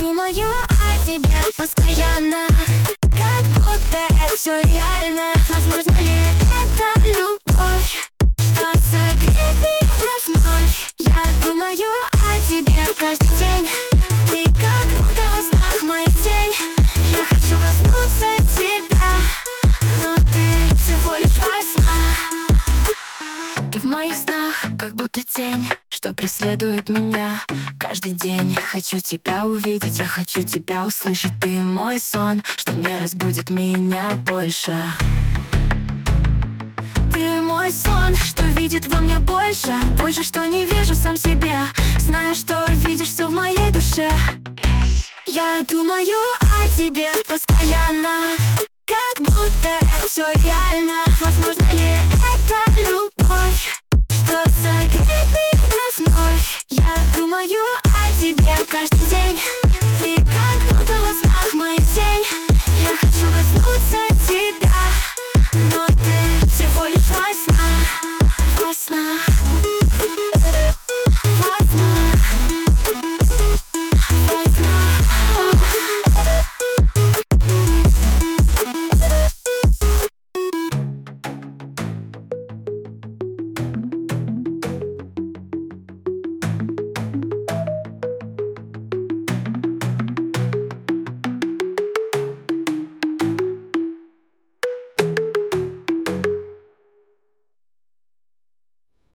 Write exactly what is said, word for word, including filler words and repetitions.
думаю о тебе постоянно, как будто это все реально. Возможно ли это любовь, что согреет меня вновь? Я думаю о тебе каждый день, ты как будто во снах моих тень. Я хочу коснуться тебя, но ты всего лишь во снах. Ты в моих снах, как будто тень, что преследует меня каждый день. Хочу тебя увидеть, я хочу тебя услышать. Ты мой сон, что не разбудит меня больше. Ты мой сон, что видит во мне больше. Больше, что не вижу сам себя, знаю, что видишь все в моей душе. Я думаю о тебе постоянно, как будто это все реально. Возможно ли это любовь, что согреет меня вновь? Я думаю о тебе каждый день.